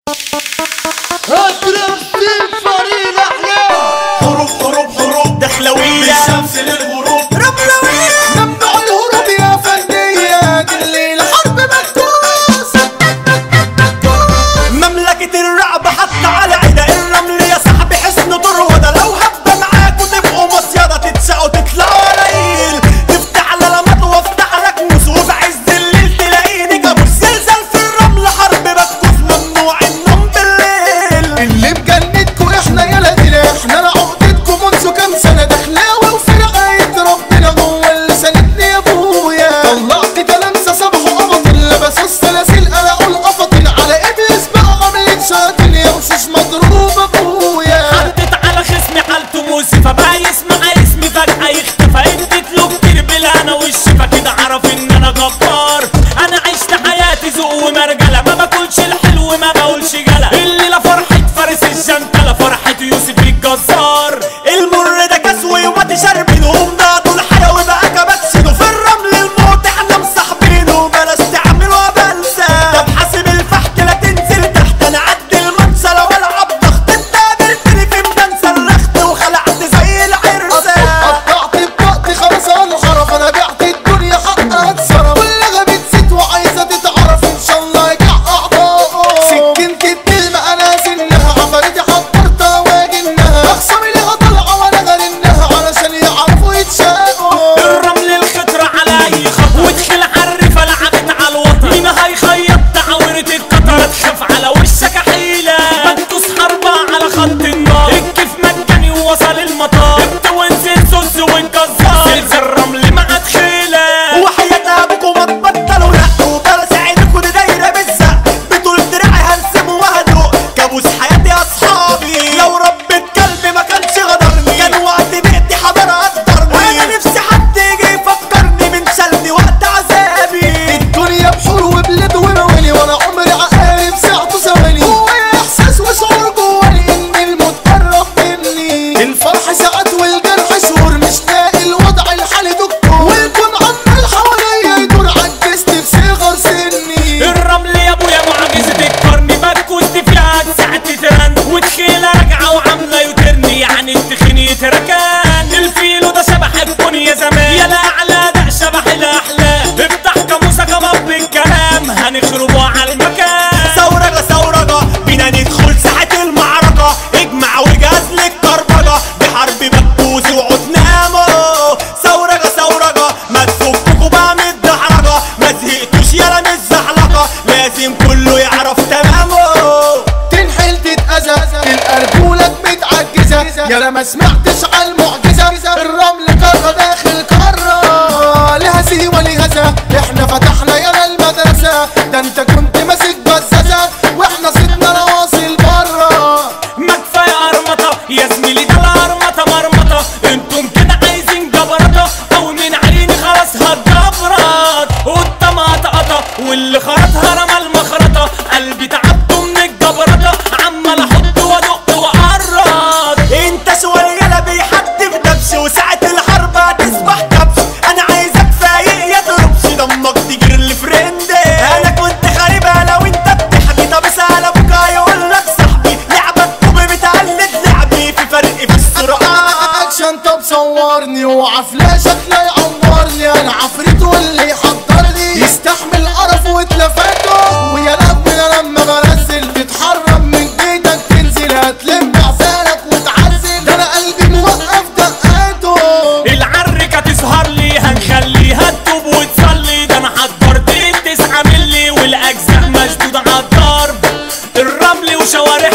اضرب سيمفوني الاحلام. حروب حروب حروب دخلوية من الشمس للغروب رملوية ممنوع الهروب يا فندية، دي الليلة حرب مكتوس. مملكة الرعب حتى على عدا الرمل يا صاحبي حسن طروده، لو هبة معاكوا تبقوا مصيدة تتشقوا تطلعوا قليل، تفتح للمط وافتح لك موس وفي عز الليل تلاقيني كابوس. زلزال في الرمل حرب مكتوس ممنوع النوم بالليل. اللي مجندكوا احنا يا لدينا، احنا عقدتكوا منذ كام سنة دخلاوي وفرقاية ربنا جوه اللي ساندني يا ابويا. طلعت تلامسة صبحوا قبطين لبسوا السلاسل قلقوا القفطين، على ابليس بقى عاملين شياطين يا وشوش مضروب ابويا. حطيت على خصمي حالته موسفة بقى يسمع اسمي فجأة يختفى، اديت له كتير بالهنا والشفا كده عرف ان انا جبار. انا عشت حياتي ذوق ومرجلة، ما باكلش الحلو ما بقولش جلا. الليلة فرحة فارس الجنتلة، فرحة يوسف الجزار. المر ده كسوي وماتي شاربينه ومضاعته الحيوي بقى كباتشينه. في الرمل الموت احنا مصاحبينه، بلاش تعملوا بلسة. طب حاسب الفحت لا تنزل تحت، انا عدي المنشلة والعب ضغط. انت قابلتني في ميدان صرخت وخلعت زي العرسة. قطعت بطاقتي خلاص انحرف، انا بعت الدنيا حقها اتصرف. كلها بتزيد وعايزة تتعرف، ان شاء الله يجع اعضائه. سكنت الكلمة انا سنها، عفاريتي حضرتها واجنها. اخصامي ليها طالعة وانا غرنها علشان يعرفوا يتشاقوا. الرمل الخطرة على اي خطر، ودخل عرفة لعبت على الوطن. مين هيخيط تعورة القطر، تخاف على وشك حيلة. بنتوس حربة على خط النار، الكيف مجاني ووصل المطار. انت وانزل زوز والجزار، زلزال الرمل مع دخيلة. وحياة ابوكوا ما تبطلوا لقوا، بلا ساعدكوا دي دايرة بالزق. بطول دراعي هنسم وهدوء، كابوس حياتي يا اصحابي. لو ربة كلبي ما كانش غدرني، كان وقت بيتي حضر قدرني. انا نفسي حد يجي يفكرني من شلني وقت عذابي. الدنيا بحور وبلاد وموالي، وانا عمري عقارب ساعته ثواني. جوايا احساس وشعور جواني ان الموت قرب مني. الفرح ساعات والجرح شهور، مش لاقي الوضع الحالي دكتور. والكون عمال حواليا يدور، عجزت في صغر سني. الرمل يا ابويا معجزة القرن، بكوز دي فيها ساعة ترند. وتخيلة راجعة وعاملة يوترني، يعني التخين يتركان. الفيلو ده شبح الكون يا زمان، يا الاعلى ده شبح الاحلام. افتح كاموسة كباب بالكلام، هنخربوا على المكان. ثورجة ثورجة بينا ندخل ساحة المعركة، اجمع وجهاز للكربجة. دي حرب مكبوس وعود نامو. ثورجة ثورجة ما تفككوا بقى من الدحرجة، ما زهقتوش يالا من الزحلقة، لازم كله يعرف تمامه. تنحل تتأذى تلقى رجولك متعجزة، يا لا ما سمعتش على المعجزة. الرمل قارة داخل قارة، لها سيوة لها ذا. احنا فتحنا يالا المدرسة، ده انت كنت ماسك بزازة واحنا صدنا رواصل برا. ما كفاية قرمطة يا زميلي، ده القرمطة مرمطة. انتم كده عايزين جبرطة، او من عيني خلاص هتجبرط. قدام قطقطة واللي خرطها رمى المخرطة، قلبي تعبته من الجبرطة، عمال احط وادق واقرط. انت شوية بيحدف دبش، وساعة الحرب هتصبح كبش. انا عايزك فايق يا تربش، دمك تجير لفريندي. انا كنت خاربها لو انت بتحكي، طب اسأل ابوك هيقولك صاحبي. لعبك طوبي بتقلد لعبي، في فرق في السرعات. اكشن طب صورني، اوعى فلاشك لا يعورني. انا عفريت واللي يحضرني يستحمل قرف واتلفاته. ويا ربنا لما بنزل تتحرم من بيتك، تنزل هتلم عسالك وتعزل. ده انا قلبي موقف دقاته. العركة تسهر لي هنخليها تتوب وتصلي. ده انا حضرت 9 ملي والاجزاء مشدودة عالضرب. الرمل وشوارع